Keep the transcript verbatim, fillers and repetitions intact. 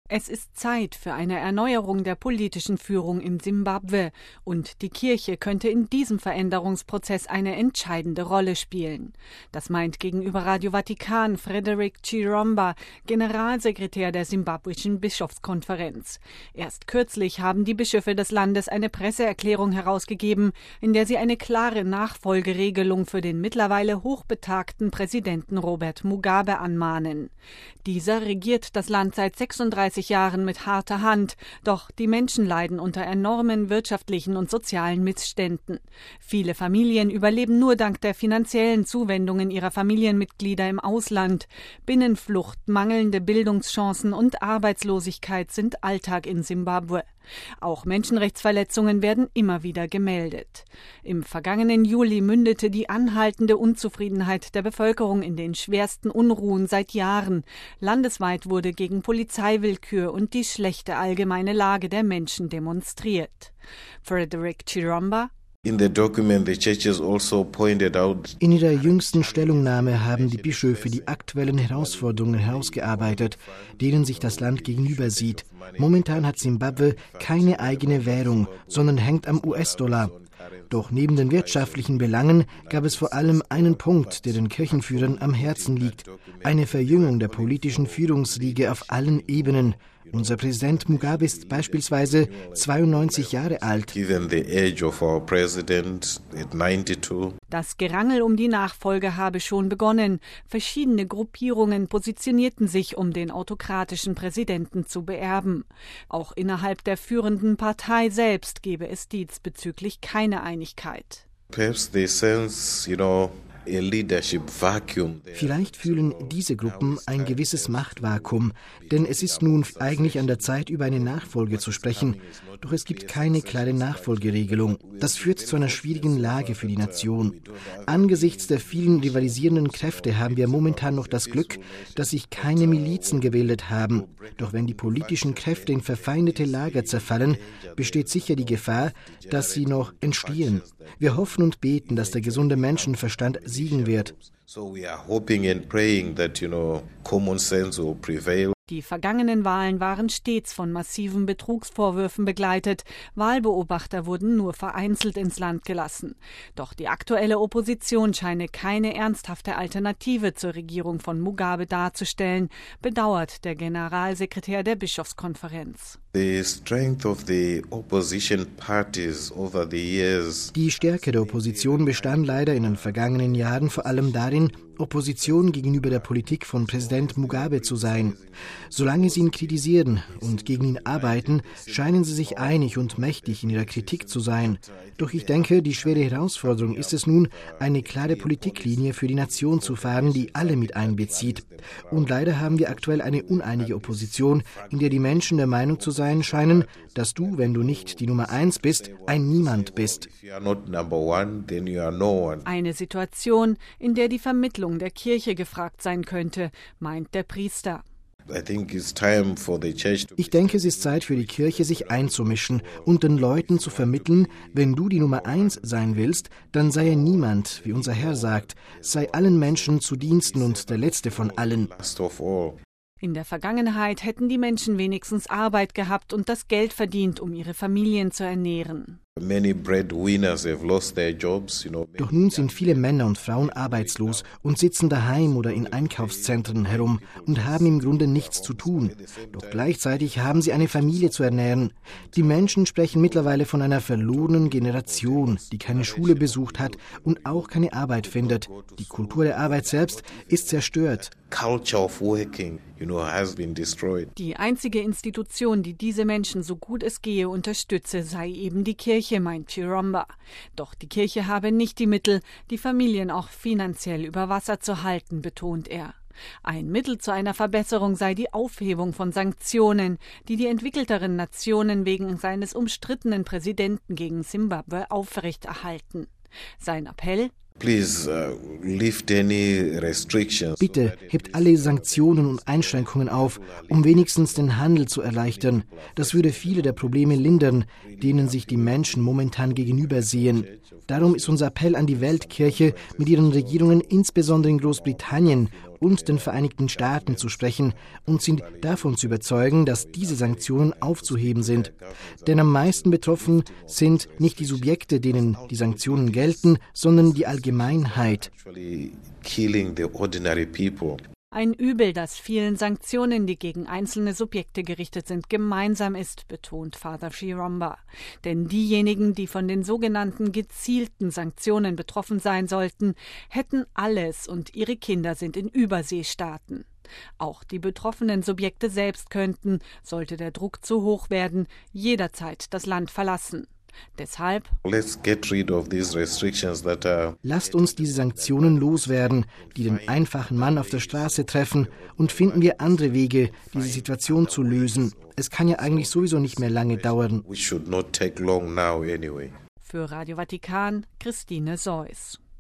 Es ist Zeit für eine Erneuerung der politischen Führung in Simbabwe und die Kirche könnte in diesem Veränderungsprozess eine entscheidende Rolle spielen. Das meint gegenüber Radio Vatikan Frederick Chiromba, Generalsekretär der simbabwischen Bischofskonferenz. Erst kürzlich haben die Bischöfe des Landes eine Presseerklärung herausgegeben, in der sie eine klare Nachfolgeregelung für den mittlerweile hochbetagten Präsidenten Robert Mugabe anmahnen. Dieser regiert das Land seit sechsunddreißig Jahren mit harter Hand, doch die Menschen leiden unter enormen wirtschaftlichen und sozialen Missständen. Viele Familien überleben nur dank der finanziellen Zuwendungen ihrer Familienmitglieder im Ausland. Binnenflucht, mangelnde Bildungschancen und Arbeitslosigkeit sind Alltag in Simbabwe. Auch Menschenrechtsverletzungen werden immer wieder gemeldet. Im vergangenen Juli mündete die anhaltende Unzufriedenheit der Bevölkerung in den schwersten Unruhen seit Jahren. Landesweit wurde gegen Polizeiwillkür und die schlechte allgemeine Lage der Menschen demonstriert. Frederick Chiromba: In ihrer jüngsten Stellungnahme haben die Bischöfe die aktuellen Herausforderungen herausgearbeitet, denen sich das Land gegenüber sieht. Momentan hat Simbabwe keine eigene Währung, sondern hängt am U S-Dollar. Doch neben den wirtschaftlichen Belangen gab es vor allem einen Punkt, der den Kirchenführern am Herzen liegt: eine Verjüngung der politischen Führungsriege auf allen Ebenen. Unser Präsident Mugabe ist beispielsweise zweiundneunzig Jahre alt. Das Gerangel um die Nachfolge habe schon begonnen. Verschiedene Gruppierungen positionierten sich, um den autokratischen Präsidenten zu beerben. Auch innerhalb der führenden Partei selbst gebe es diesbezüglich keine Einigkeit. Perhaps they sense, you know, Vielleicht fühlen diese Gruppen ein gewisses Machtvakuum, denn es ist nun eigentlich an der Zeit, über eine Nachfolge zu sprechen. Doch es gibt keine klare Nachfolgeregelung. Das führt zu einer schwierigen Lage für die Nation. Angesichts der vielen rivalisierenden Kräfte haben wir momentan noch das Glück, dass sich keine Milizen gebildet haben. Doch wenn die politischen Kräfte in verfeindete Lager zerfallen, besteht sicher die Gefahr, dass sie noch entstehen. Wir hoffen und beten, dass der gesunde Menschenverstand siegen wird. So we are hoping and praying that, you know, common sense will prevail. Die vergangenen Wahlen waren stets von massiven Betrugsvorwürfen begleitet. Wahlbeobachter wurden nur vereinzelt ins Land gelassen. Doch die aktuelle Opposition scheine keine ernsthafte Alternative zur Regierung von Mugabe darzustellen, bedauert der Generalsekretär der Bischofskonferenz. The strength of the opposition parties over the years. Die Stärke der Opposition bestand leider in den vergangenen Jahren vor allem darin, Opposition gegenüber der Politik von Präsident Mugabe zu sein. Solange sie ihn kritisieren und gegen ihn arbeiten, scheinen sie sich einig und mächtig in ihrer Kritik zu sein. Doch ich denke, die schwere Herausforderung ist es nun, eine klare Politiklinie für die Nation zu fahren, die alle mit einbezieht. Und leider haben wir aktuell eine uneinige Opposition, in der die Menschen der Meinung zu sein scheinen, dass du, wenn du nicht die Nummer eins bist, ein Niemand bist. Eine Situation, in der die Vermittlung der Kirche gefragt sein könnte, meint der Priester. Ich denke, es ist Zeit für die Kirche, sich einzumischen und den Leuten zu vermitteln: Wenn du die Nummer eins sein willst, dann sei niemand, wie unser Herr sagt, sei allen Menschen zu Diensten und der Letzte von allen. In der Vergangenheit hätten die Menschen wenigstens Arbeit gehabt und das Geld verdient, um ihre Familien zu ernähren. Doch nun sind viele Männer und Frauen arbeitslos und sitzen daheim oder in Einkaufszentren herum und haben im Grunde nichts zu tun. Doch gleichzeitig haben sie eine Familie zu ernähren. Die Menschen sprechen mittlerweile von einer verlorenen Generation, die keine Schule besucht hat und auch keine Arbeit findet. Die Kultur der Arbeit selbst ist zerstört. Die einzige Institution, die diese Menschen so gut es gehe unterstütze, sei eben die Kirche, meint Chiromba. Doch die Kirche habe nicht die Mittel, die Familien auch finanziell über Wasser zu halten, betont er. Ein Mittel zu einer Verbesserung sei die Aufhebung von Sanktionen, die die entwickelteren Nationen wegen seines umstrittenen Präsidenten gegen Simbabwe aufrechterhalten. Sein Appell: Please, uh, lift any restrictions. Bitte hebt alle Sanktionen und Einschränkungen auf, um wenigstens den Handel zu erleichtern. Das würde viele der Probleme lindern, denen sich die Menschen momentan gegenüber sehen. Darum ist unser Appell an die Weltkirche, mit ihren Regierungen insbesondere in Großbritannien und den Vereinigten Staaten zu sprechen und sind davon zu überzeugen, dass diese Sanktionen aufzuheben sind. Denn am meisten betroffen sind nicht die Subjekte, denen die Sanktionen gelten, sondern die Allgemeinheit. Ein Übel, das vielen Sanktionen, die gegen einzelne Subjekte gerichtet sind, gemeinsam ist, betont Father Chiromba. Denn diejenigen, die von den sogenannten gezielten Sanktionen betroffen sein sollten, hätten alles und ihre Kinder sind in Überseestaaten. Auch die betroffenen Subjekte selbst könnten, sollte der Druck zu hoch werden, jederzeit das Land verlassen. Deshalb lasst uns diese Sanktionen loswerden, die den einfachen Mann auf der Straße treffen, und finden wir andere Wege, diese Situation zu lösen. Es kann ja eigentlich sowieso nicht mehr lange dauern. Für Radio Vatikan, Christine Seuss.